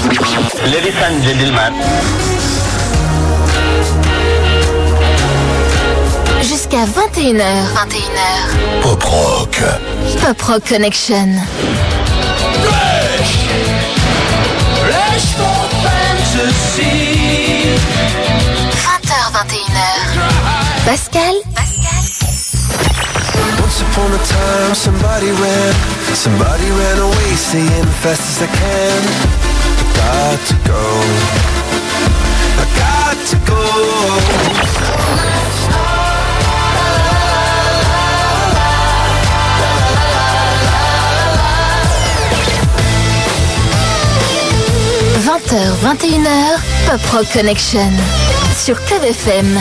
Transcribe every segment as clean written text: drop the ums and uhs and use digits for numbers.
Ladies and gentlemen. Jusqu'à 21h. 21h. Pop Rock. Pop Rock Connection. Flash for fantasy. 20h, 21h. Pascal. Once upon a time, somebody ran away, saying fast as I can. I got to go. I got to go. 20h, 21h, Pop Rock Connection sur Club FM.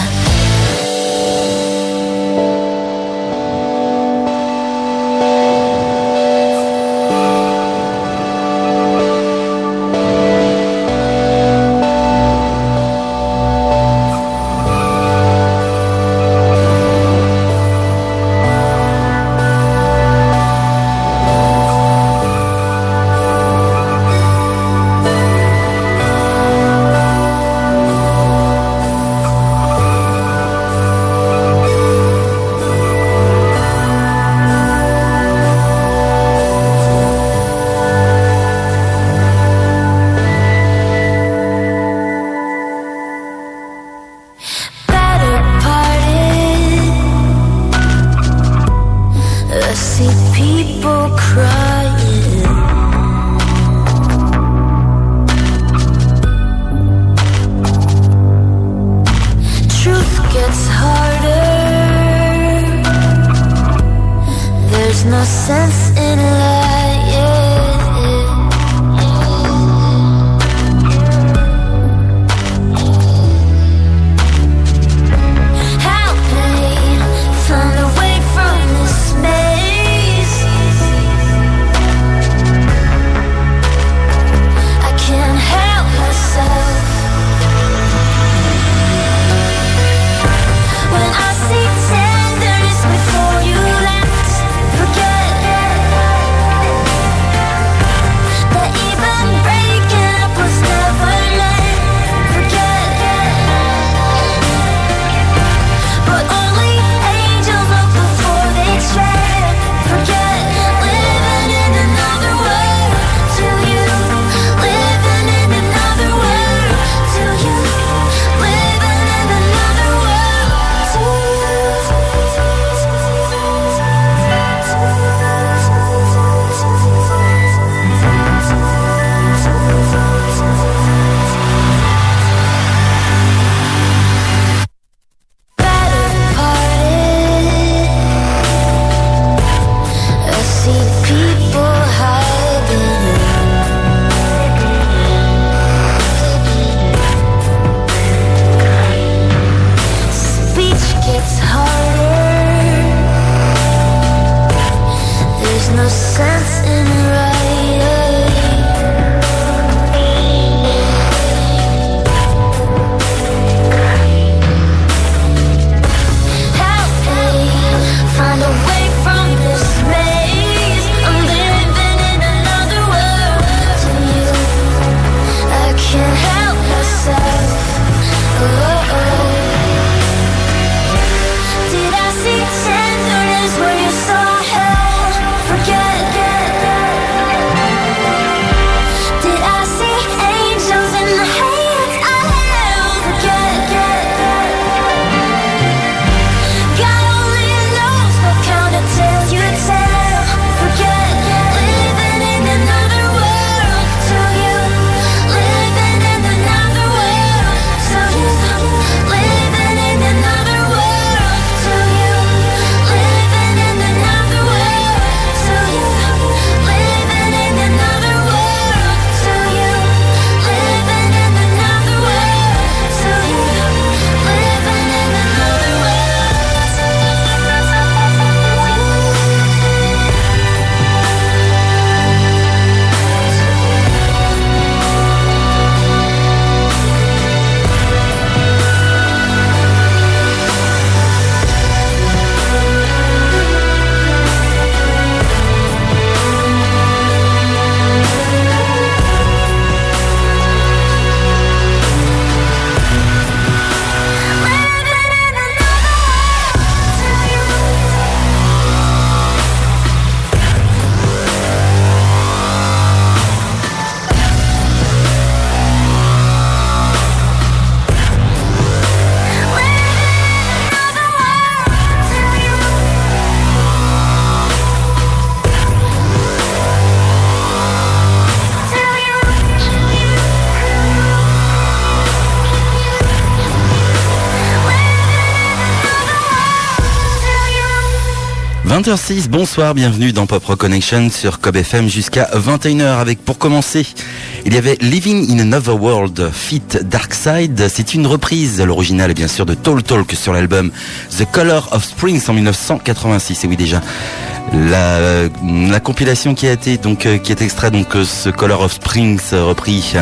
20h06, bonsoir, bienvenue dans Pop Rock Connection sur Cob FM jusqu'à 21h avec, pour commencer, il y avait Living in Another World feat. Darkside. C'est une reprise, l'original est bien sûr de Tall Talk sur l'album The Color of Springs en 1986. Et oui, déjà la compilation qui a été qui est extrait ce Color of Springs repris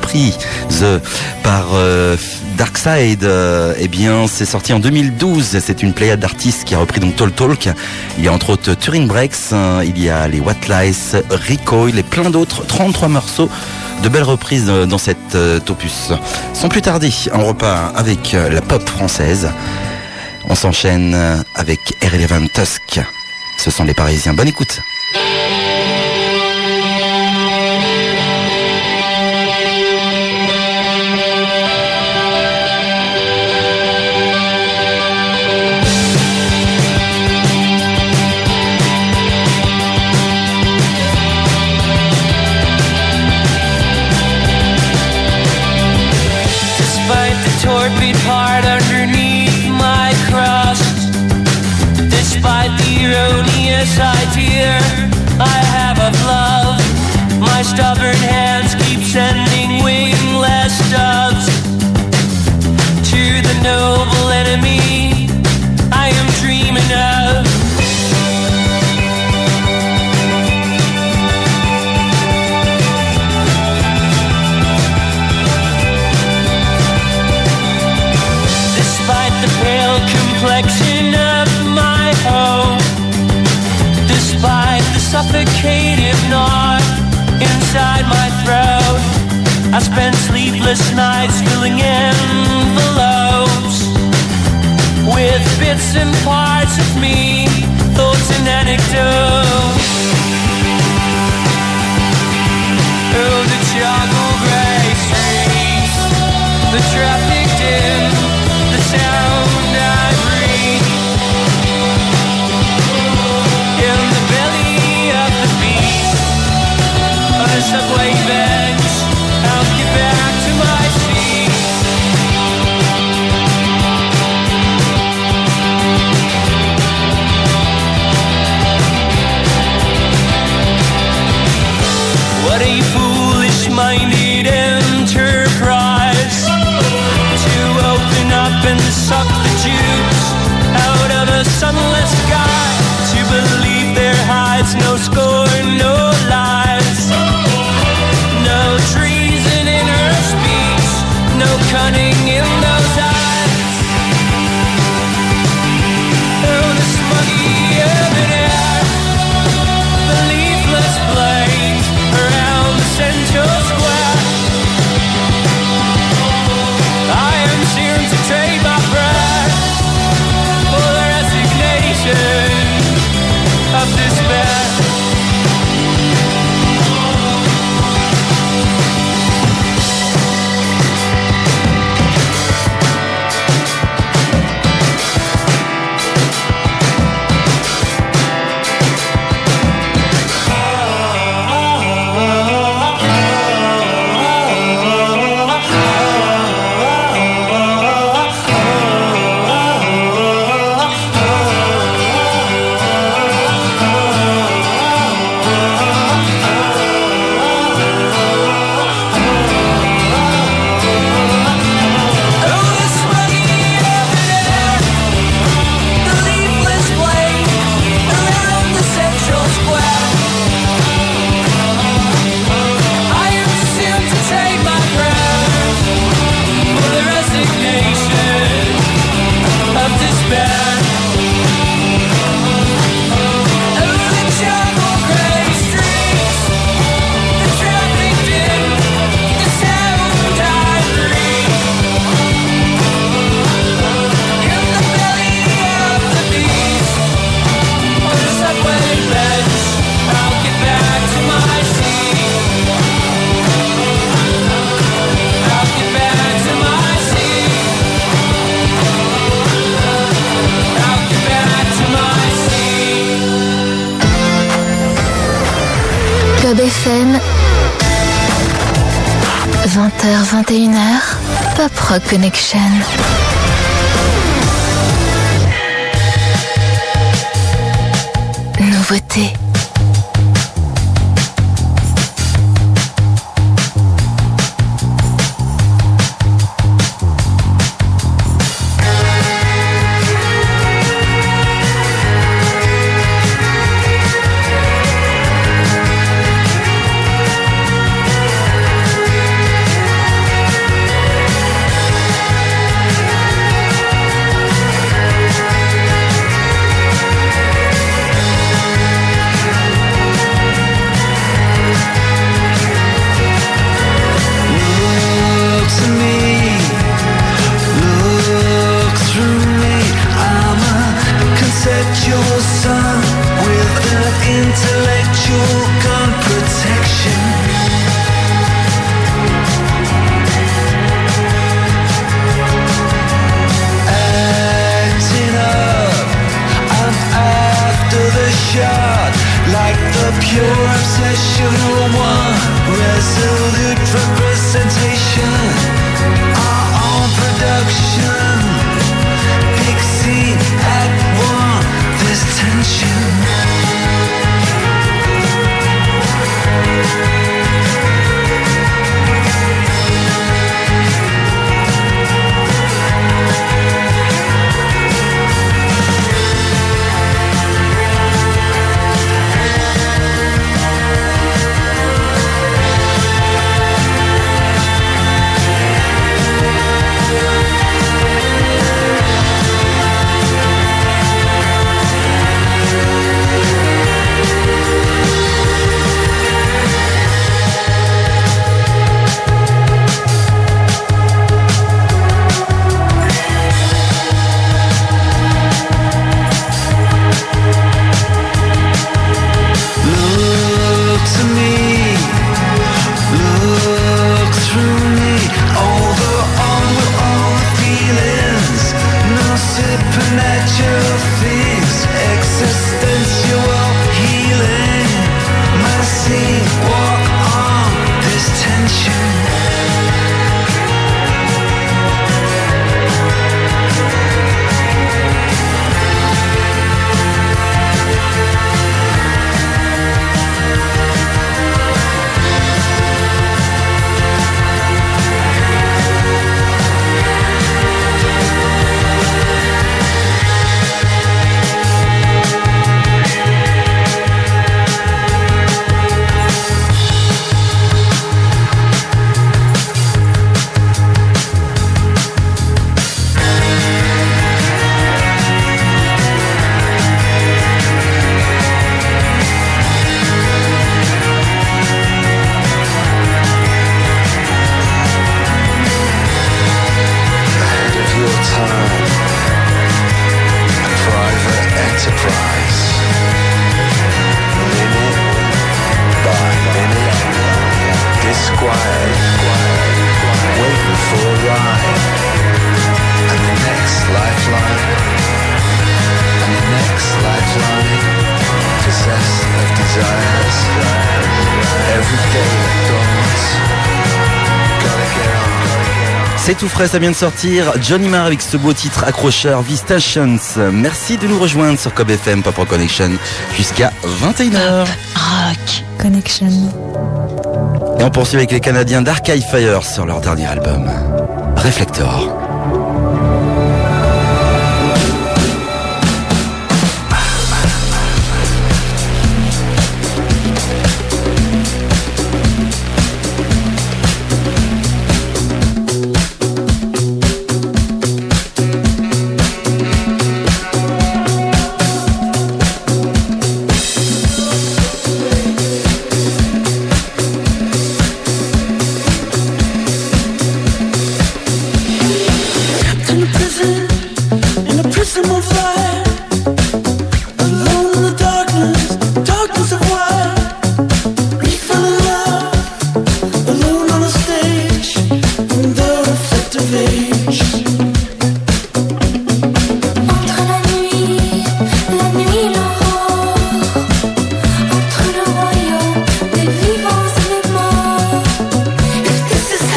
par Darkside. Eh bien, c'est sorti en 2012. C'est une pléiade d'artistes qui a repris Tall Talk. Il y a entre autres Turing Breaks, il y a les What Lies, Recoil et plein d'autres. 33 morceaux de belles reprises dans cet opus. Sans plus tarder, on repart avec la pop française. On s'enchaîne avec Irrelevant Tusk. Ce sont les Parisiens. Bonne écoute. Torpid heart underneath my crust. Despite the erroneous idea I have of love, my stubborn hands keep sending wingless doves to the noble enemy I am dreaming of. Complexion of my hope, despite the suffocating knot inside my throat, I spend sleepless nights filling envelopes with bits and parts of me, thoughts and anecdotes. Oh, the charcoal grey streets, the traffic dim, the sound I breathe, in the belly of the beast, on a subway bench, I'll get back to my seat. What a foolish-minded enterprise to open up and suck the juice out of a sunless sky, to believe there hides no scorn, no lies, no treason in her speech, no cunning in those eyes. Oh, the smuggy urban air, the leafless plains around the central square. I am soon to trade my breath for the resignation of despair. Cob FM, 20h, 21h, Pop Rock Connection. nouveautés. C'est tout frais, ça vient de sortir. Johnny Marr avec ce beau titre accrocheur Visitations. Merci de nous rejoindre sur Cob FM Pop Rock Connection jusqu'à 21h. Rock Connection. Et on poursuit avec les Canadiens d'Archive Fire sur leur dernier album, Reflector.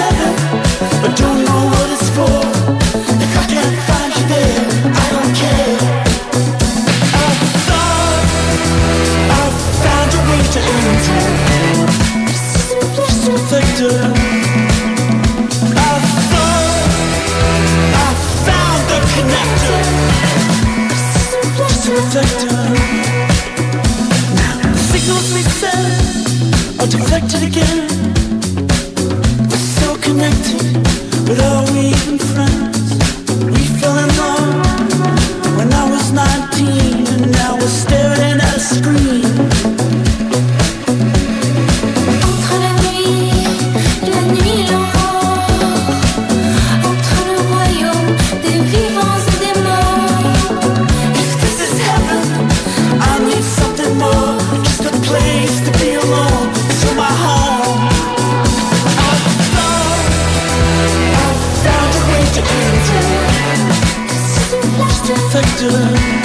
I don't care. connected, but are we even friends? We fell in love when I was 19, and now we're staring at a screen. Entre la nuit, l'aurore, entre le royaume des vivants et des morts. If this is heaven, I need something more, just a place to be alone, to my home. I found a way to enter. C'est une flash de Factor.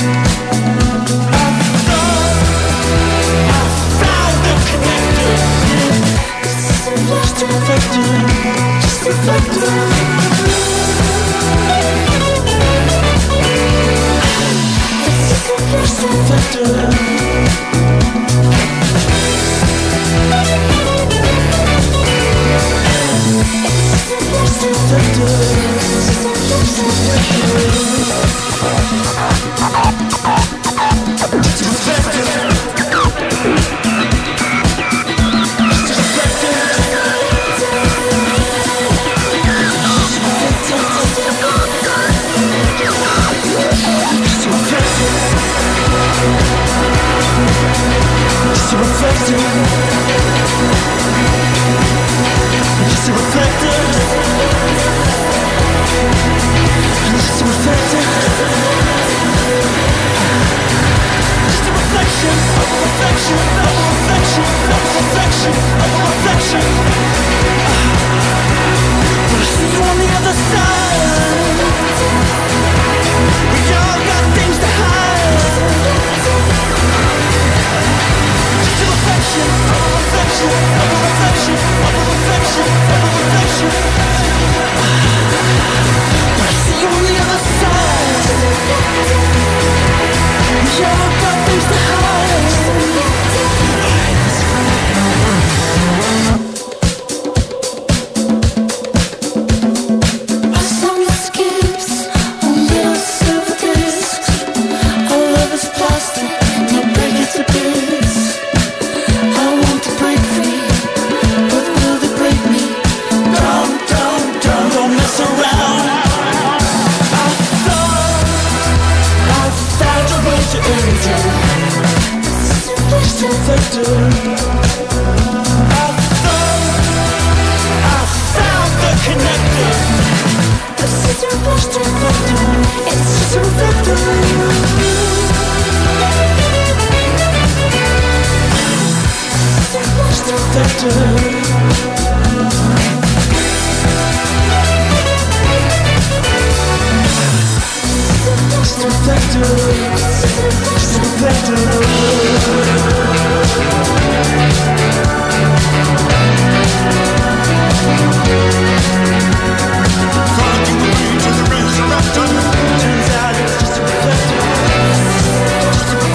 I found the connector. c'est une flash de Factor. Just a factor. c'est une flash de Factor.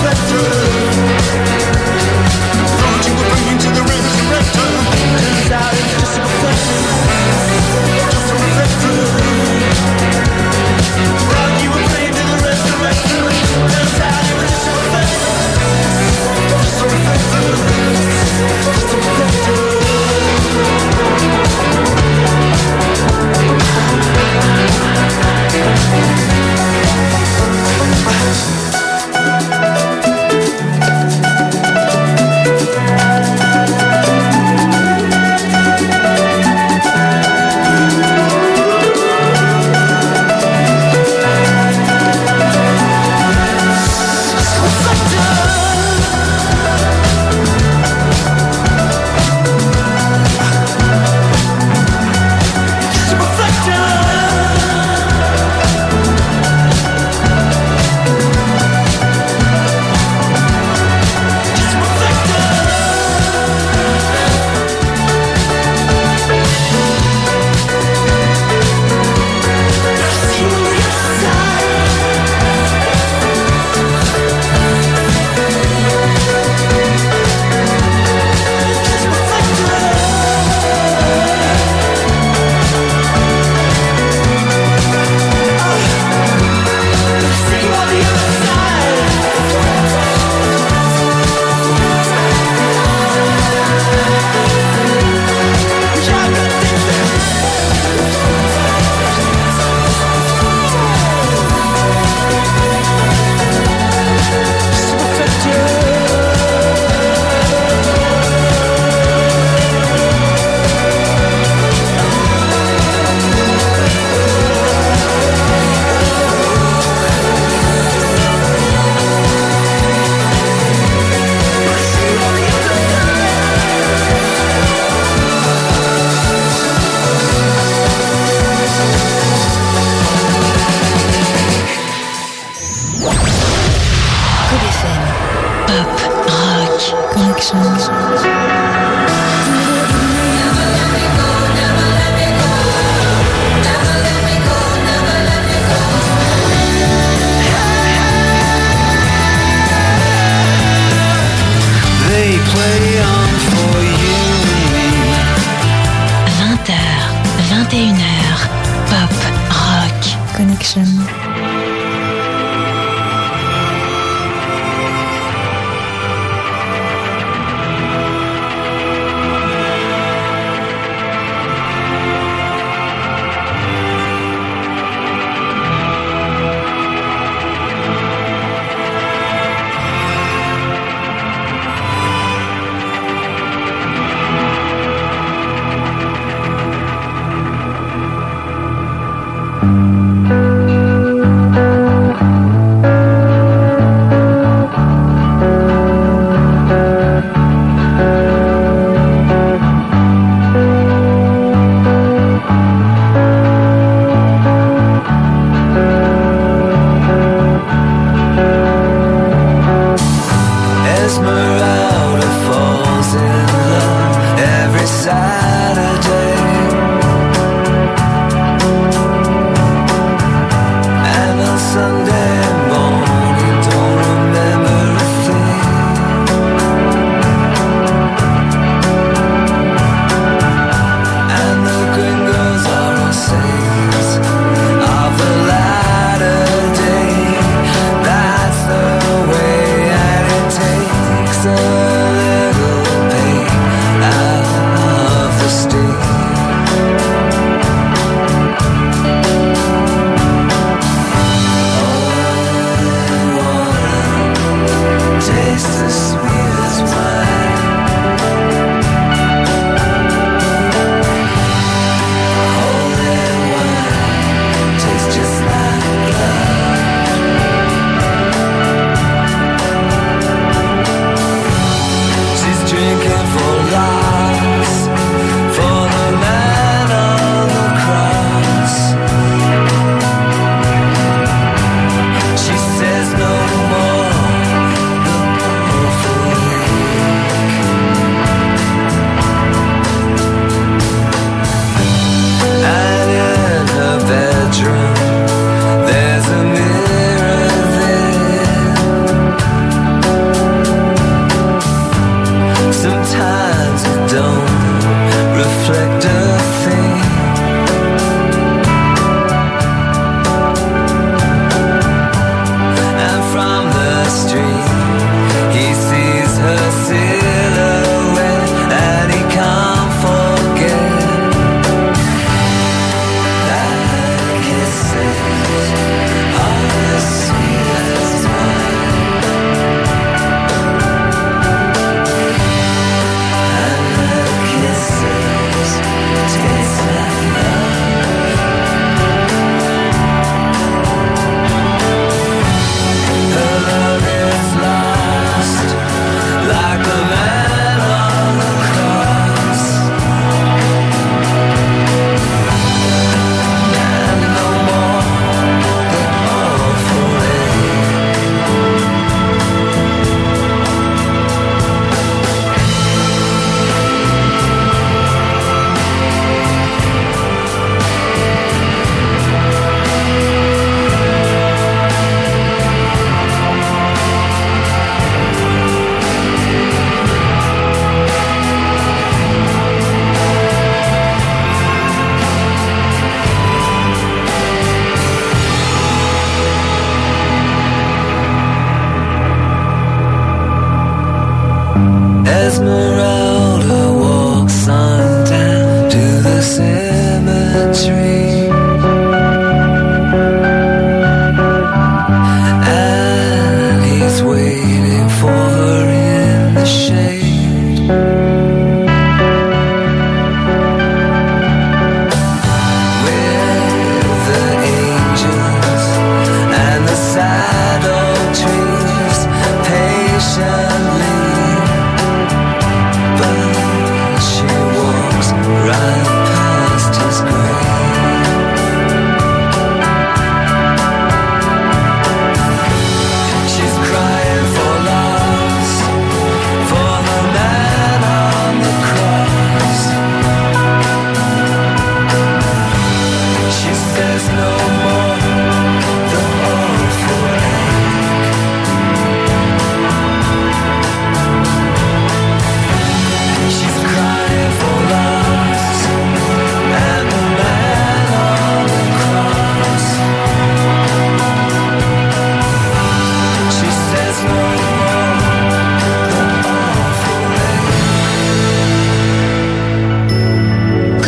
Turns out Connection.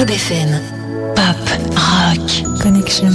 Europe FM. Pop, rock, Connection.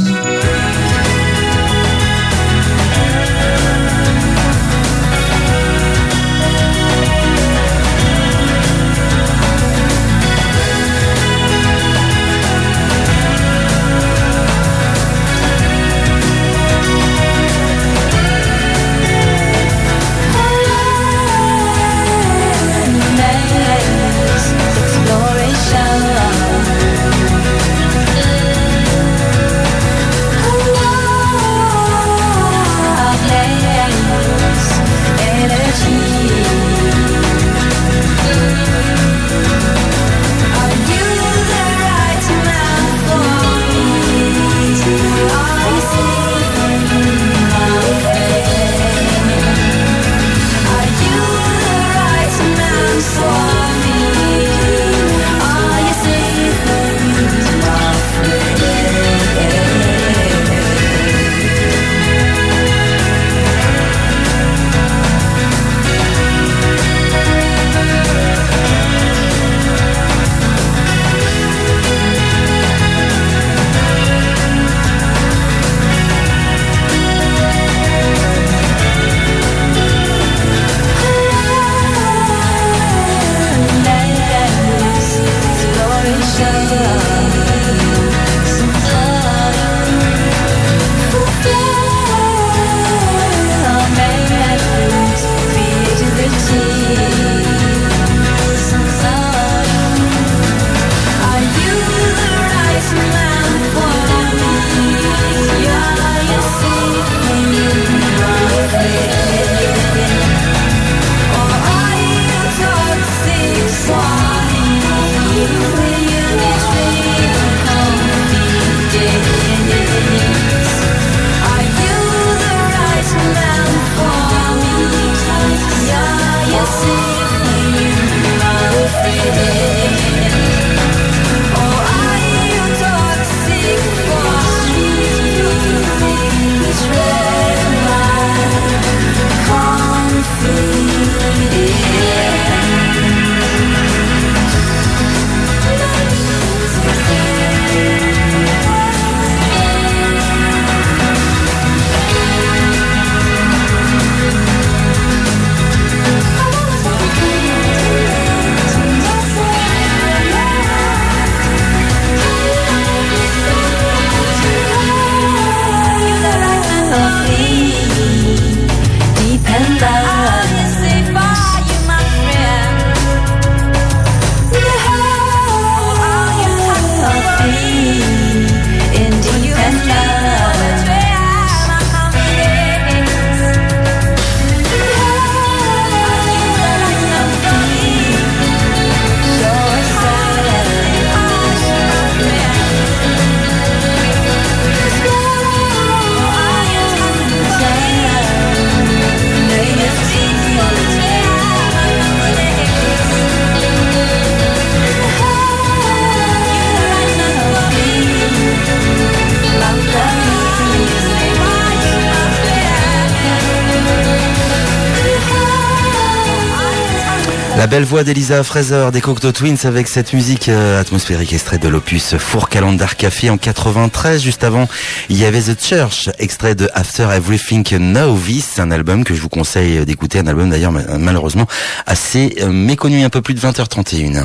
La belle voix d'Elisa Fraser des Cocteau Twins avec cette musique atmosphérique extrait de l'opus Four Calendar Café en 93. Juste avant, il y avait The Church, extrait de After Everything Novice, un album que je vous conseille d'écouter, un album d'ailleurs malheureusement assez méconnu, un peu plus de 20h31.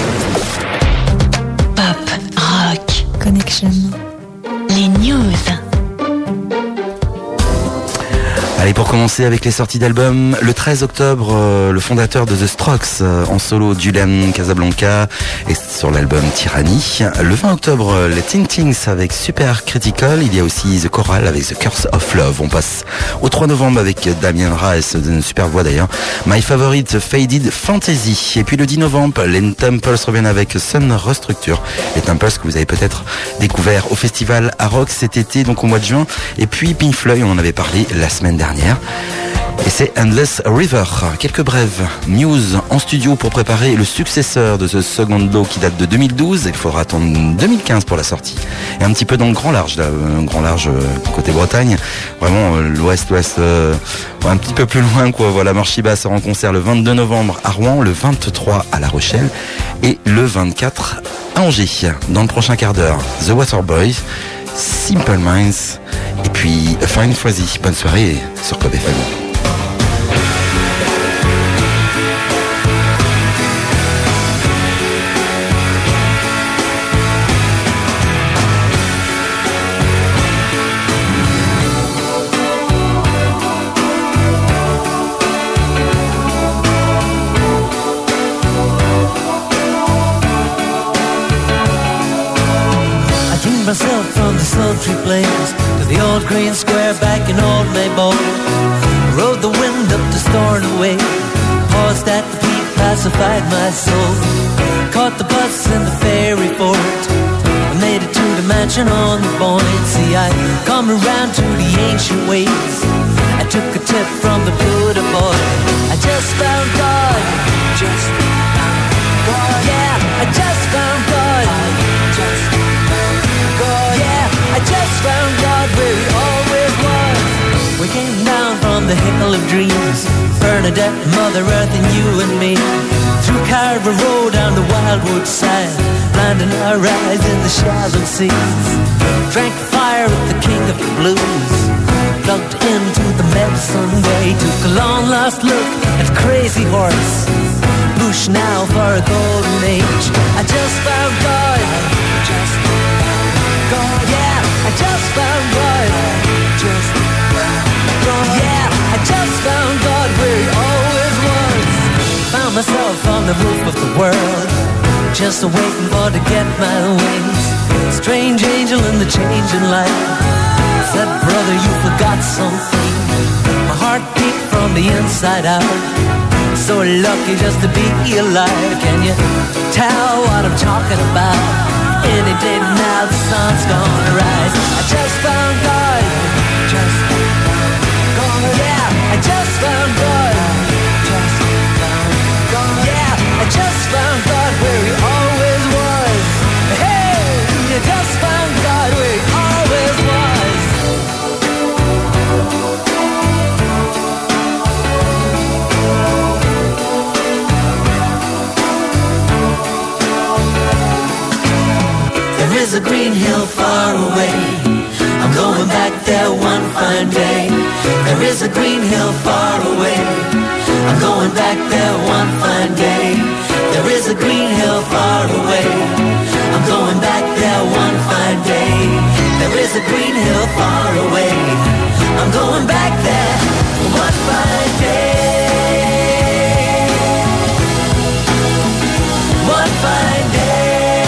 pop, rock, Connection. les news. Allez, pour commencer avec les sorties d'albums, le 13 octobre, le fondateur de The Strokes en solo, Julian Casablanca, est sur l'album Tyranny. Le 20 octobre, les Teen Tings avec Super Critical. Il y a aussi The Choral avec The Curse of Love. On passe au 3 novembre avec Damien Rice, une super voix d'ailleurs. My Favorite Faded Fantasy. Et puis le 10 novembre, les Temples reviennent avec Sun Restructure. Les Temples que vous avez peut-être découvert au festival à Rock cet été, donc au mois de juin. Et puis Pink Floyd, on en avait parlé la semaine dernière. Et c'est Endless River. Quelques brèves news en studio pour préparer le successeur de ce Second Law qui date de 2012. Il faudra attendre 2015 pour la sortie. Et un petit peu dans le grand large, là, grand large côté Bretagne. Vraiment l'ouest-ouest, un petit peu plus loin, quoi. Voilà, Marchiba sera en concert le 22 novembre à Rouen, le 23 à La Rochelle et le 24 à Angers. Dans le prochain quart d'heure, The Waterboys, Simple Minds et puis A Fine Fuzzy. Bonne soirée sur Club FM. Myself from the sultry plains to the old green square back in old Maybole. Rode the wind up to Stornoway, paused at the peak, pacified my soul. Caught the bus in the ferry port, I made it to the mansion on the Buoyancy. I come around to the ancient ways, I took a tip from the Buddha boy. I just found God, just found God. Yeah, I just found God, just I just found God where He always was. We came down from the hill of dreams, Bernadette, Mother Earth and you and me. Through Carver Road down the Wildwood side, blinding our eyes in the shallow seas. Drank fire with the king of the blues, plugged into the medicine way. Took a long lost look at Crazy Horse, push now for a golden age. I just found God, just God, yeah, I just found God, just God, yeah, I just found God where He always was. Found myself on the roof of the world, just waiting for to get my wings. Strange angel in the changing light said, brother, you forgot something. My heart beat from the inside out, so lucky just to be alive. Can you tell what I'm talking about? Any day now the sun's gonna rise. I just found God, just found God. Yeah, I just found God, just found God. Yeah, I just found God where He always was. Hey, I just found God where He always was. There is a green hill far away, I'm going back there one fine day. There is a green hill far away, I'm going back there one fine day. There is a green hill far away, I'm going back there one fine day. There is a green hill far away, I'm going back there one fine day. One fine day.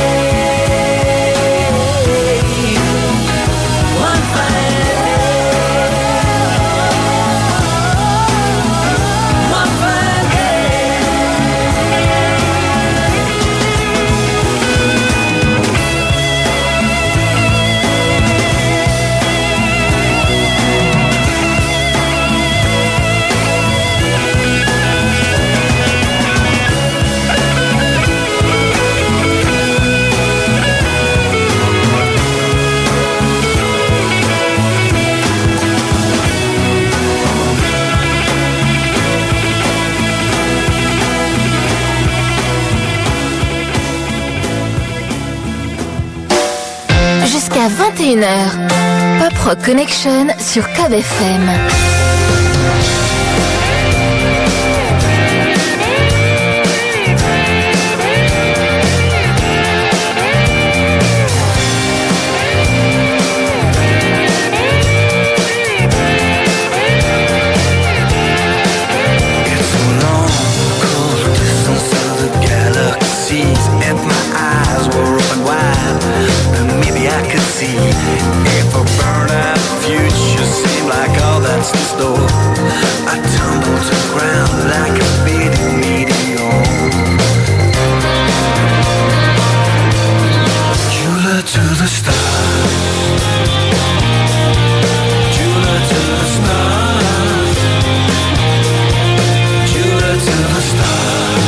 Jusqu'à 21h, Pop Rock Connection sur Club FM. If a burnout future seemed like all that's in store, I tumble to the ground like a fading meteor. Jula to the stars, Jula to the stars, Jula to the stars.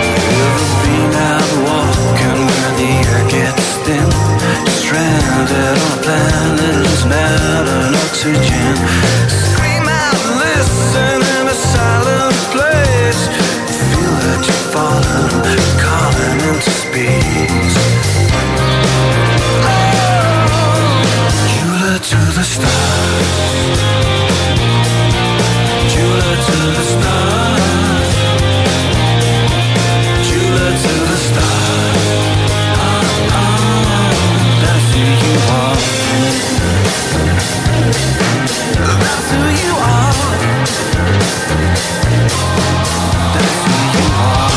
Stranded oxygen. Scream out, listen in a silent place. Feel that you're falling, calling into space. Jula to the stars. Jula to the stars. Jula to the stars. That's who you are. That's who you are. That's who you are.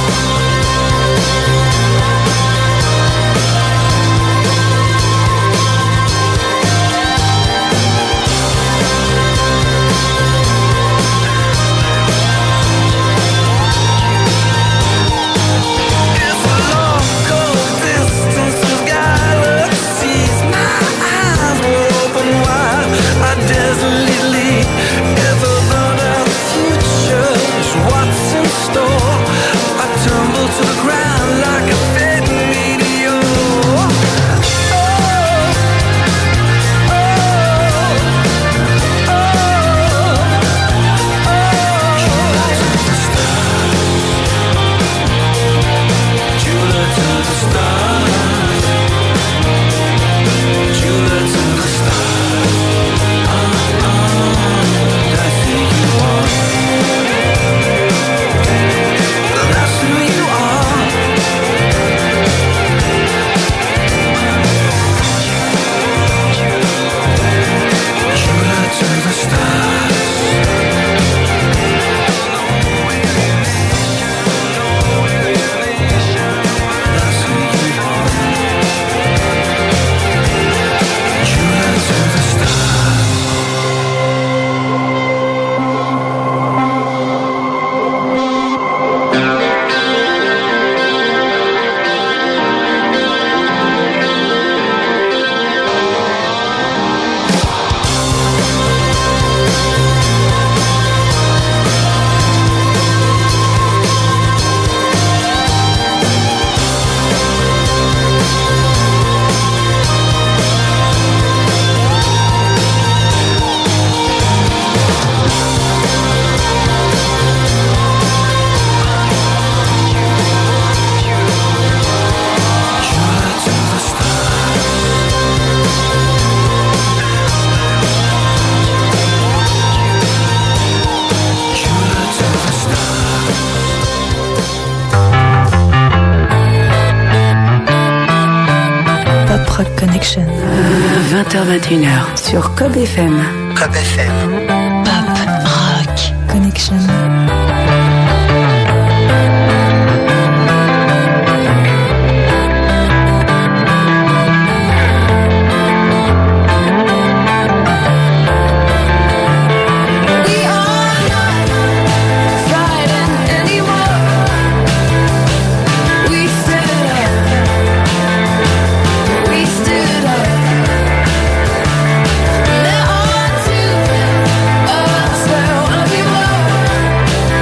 Rock Connection. 20h-21h sur Cob FM. Cob FM. Pop Rock Connection. There are two of us, where one of you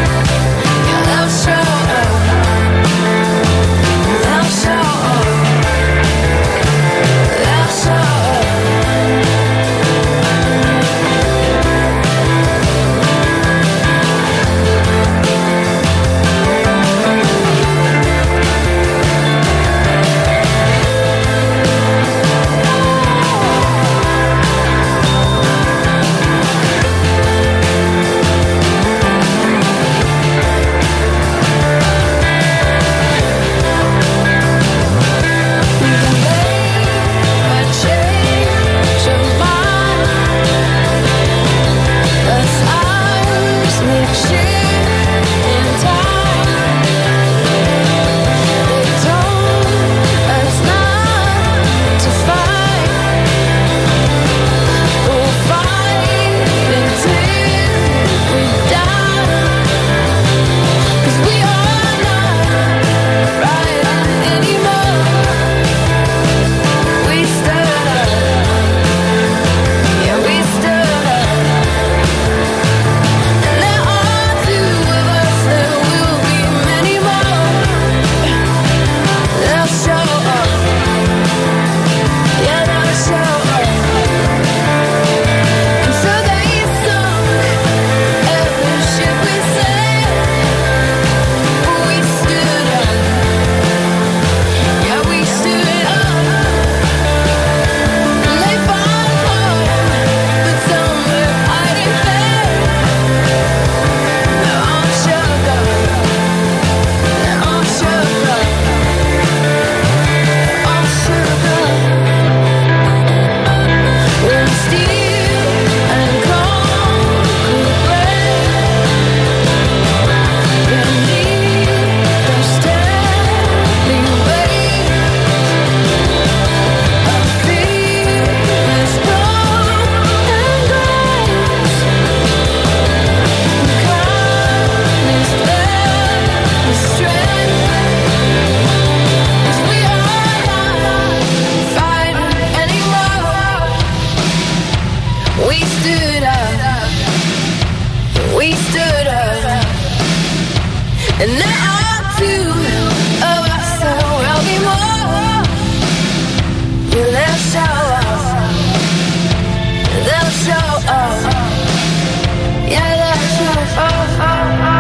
stood up. We stood up. And there are two of us, so there'll be more. Yeah, they'll show up. They'll show up. Yeah, they'll show up.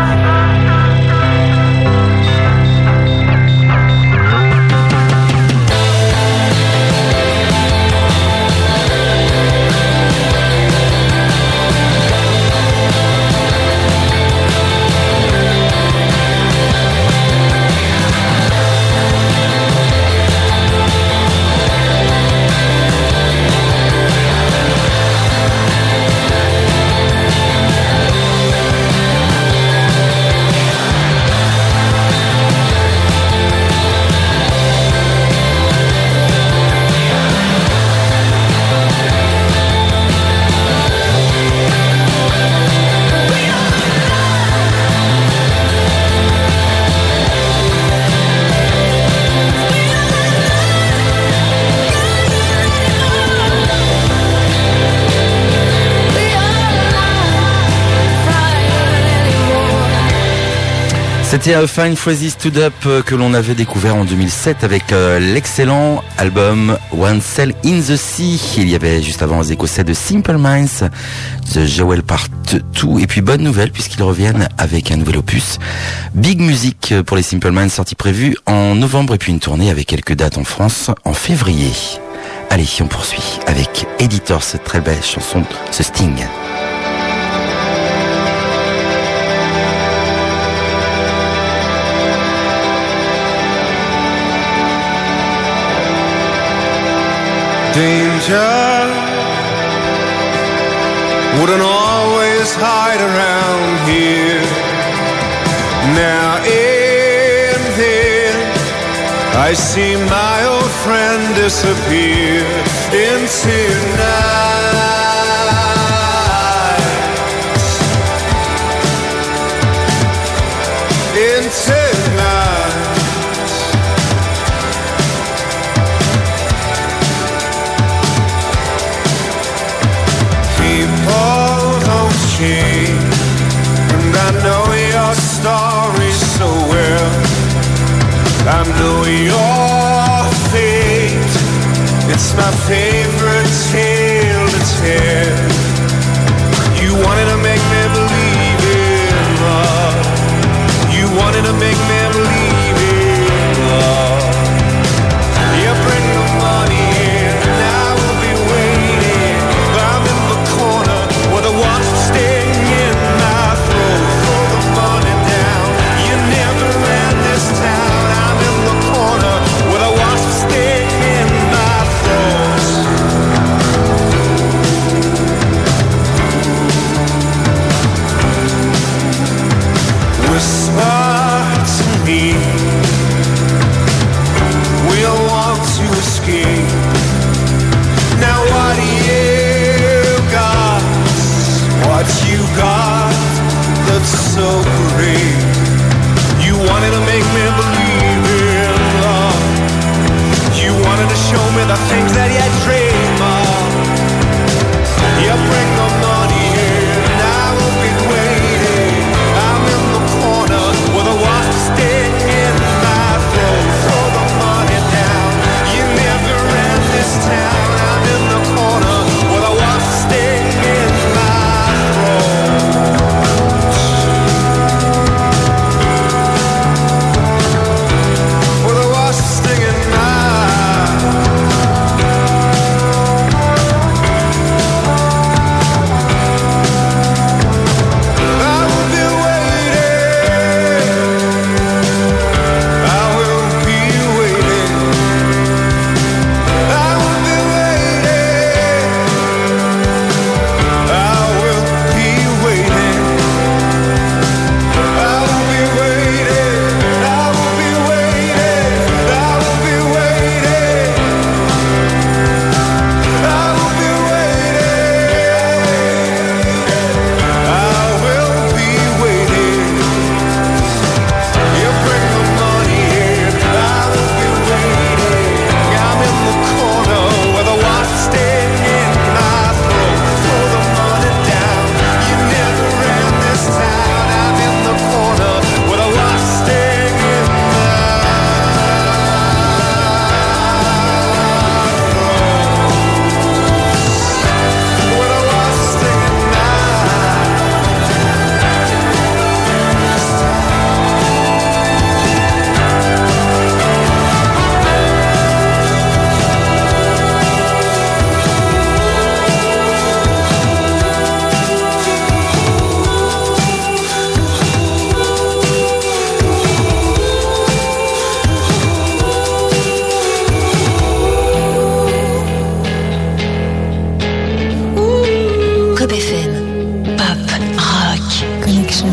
C'était A Fine Fuzzy Stood Up que l'on avait découvert en 2007 avec l'excellent album One Cell in the Sea. Il y avait juste avant les Écossais de Simple Minds, The Joel Part 2. Et puis bonne nouvelle puisqu'ils reviennent avec un nouvel opus. Big Music pour les Simple Minds, sortie prévue en novembre et puis une tournée avec quelques dates en France en février. Allez, on poursuit avec Editor, cette très belle chanson, ce Sting. Danger wouldn't always hide around here. Now and then I see my old friend disappear into night, into night. And I know your story so well. I know your fate. It's my favorite tale to tell. You wanted to make me believe in love. You wanted to make me believe in love. You bring the money in and I will be waiting. I'm in the corner where the watch will stay. Whisper to Pop, rock, connection.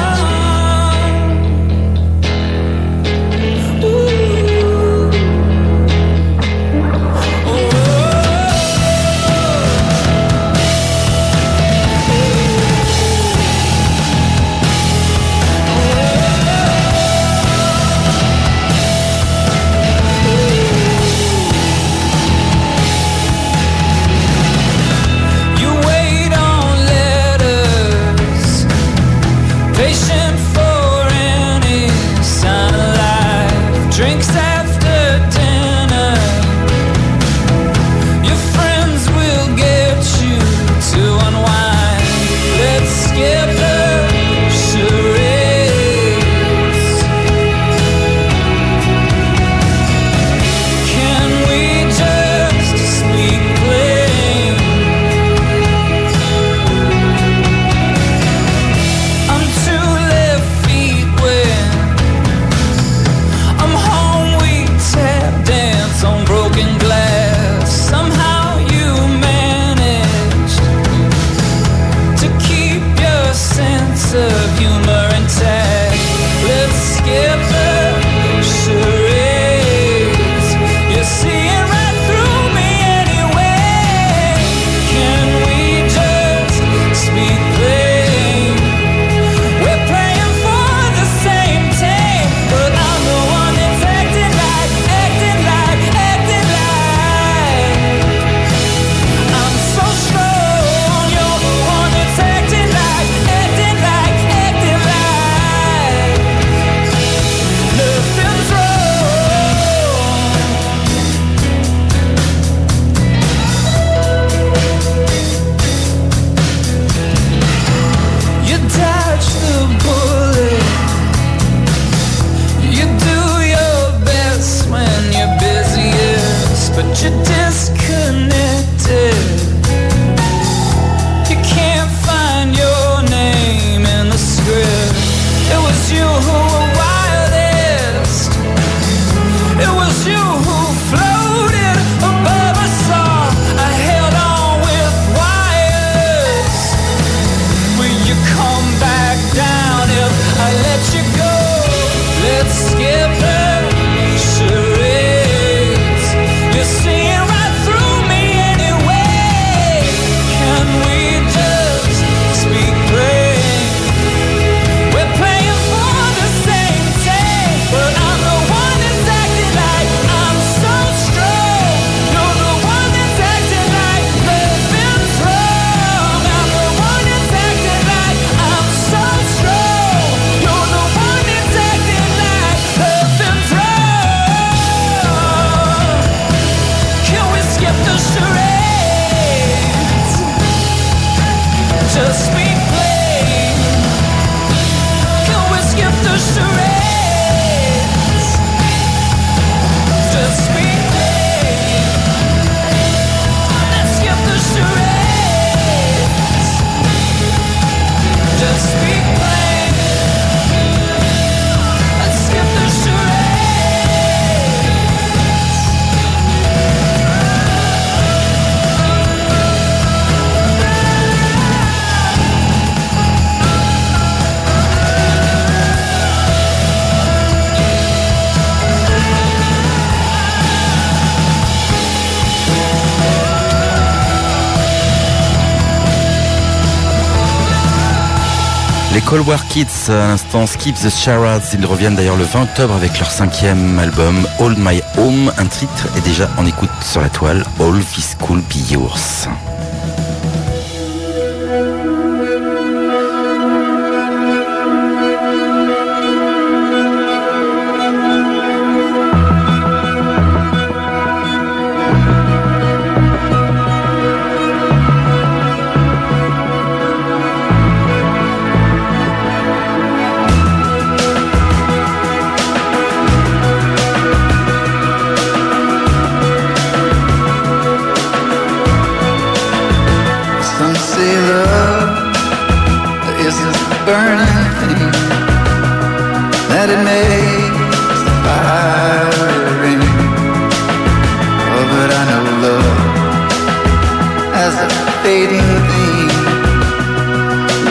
Les Cold War Kids, à l'instant, Skip the Charades. Ils reviennent d'ailleurs le 20 octobre avec leur 5e album, Hold My Home. Un titre est déjà en écoute sur la toile, All This Could Be Yours.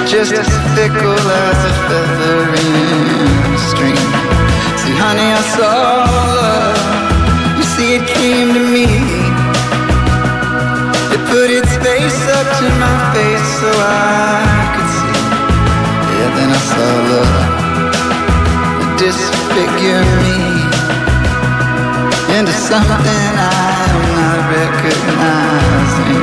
just as fickle as a feather in a stream. See, honey, I saw love. You see, it came to me. It put its face up to my face so I could see. Yeah, then I saw love disfigure me into something I'm not recognizing.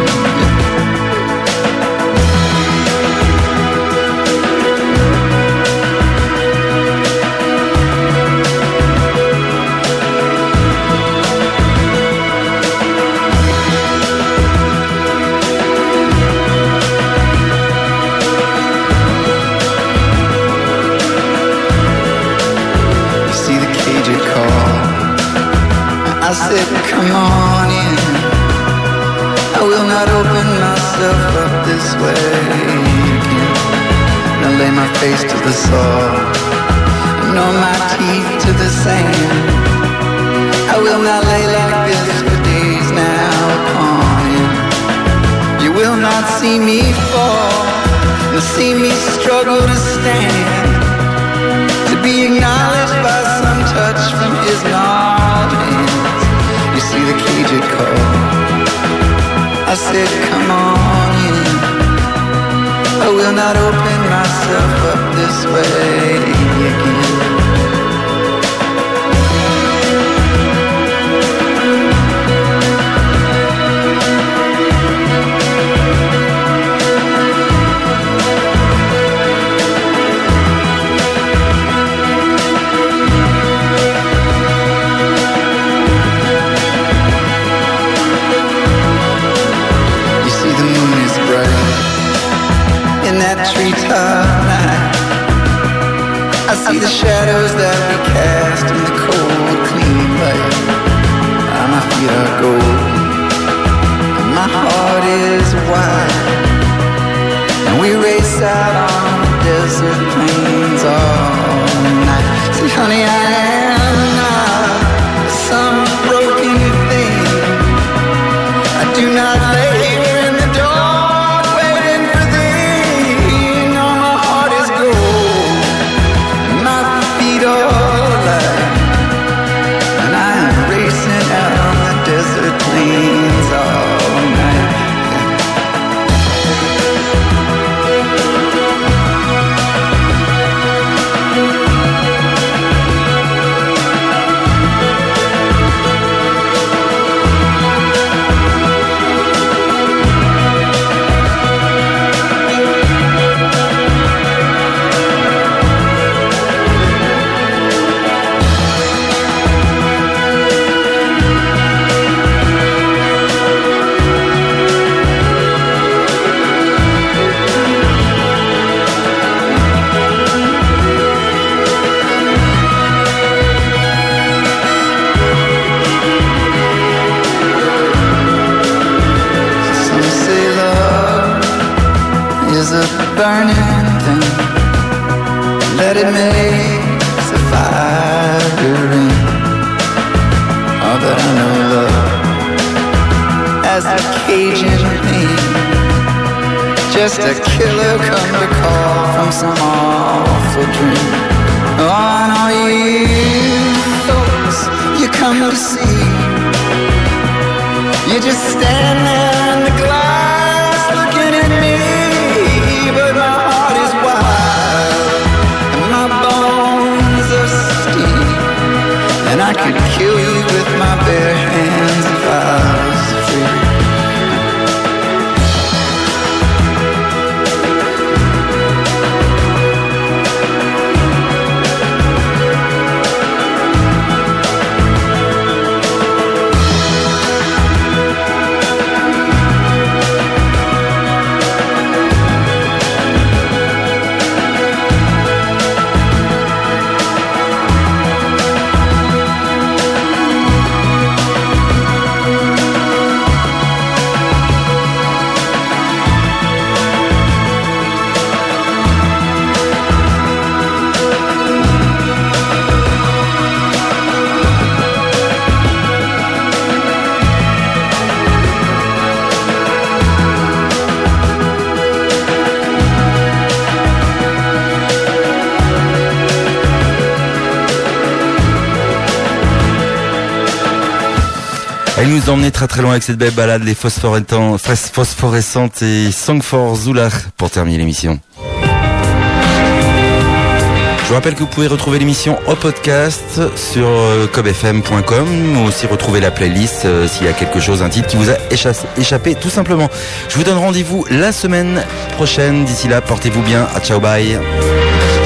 I said, come on in. I will not open myself up this way again. Now lay my face to the soil, nor my teeth to the sand. I will not lay like this for days now upon you. You will not see me fall, nor see me struggle to stand, to be acknowledged by some touch from his gnarled hands. You see the cage it called. I said, come on in. I will not open myself up this way again. In that treetop night, I see the shadows that we cast in the cold, clean light. My feet are gold, and my heart is wide, and we race out on the desert plains all night. See, honey, I am not some broken thing. I do not labor in the dark waiting for thee. No, my heart is gold, and my feet are light, and I am racing out on the desert plains all night. Is a burning thing. Let it make the fire ring. All that I know love as a Cajun pain. Just a killer come to call from some awful dream. On all you folks you come to see, you just stand there in the glass looking at me. But my heart is wild, and my bones are steel, and I could kill you with my bare hands if I was free. Elle nous a emmené très très loin avec cette belle balade, les phosphorescentes et Song for Zula pour terminer l'émission. Je vous rappelle que vous pouvez retrouver l'émission au podcast sur cobfm.com ou aussi retrouver la playlist s'il y a quelque chose, un titre qui vous a échappé tout simplement. Je vous donne rendez-vous la semaine prochaine. D'ici là, portez-vous bien. Ciao, bye.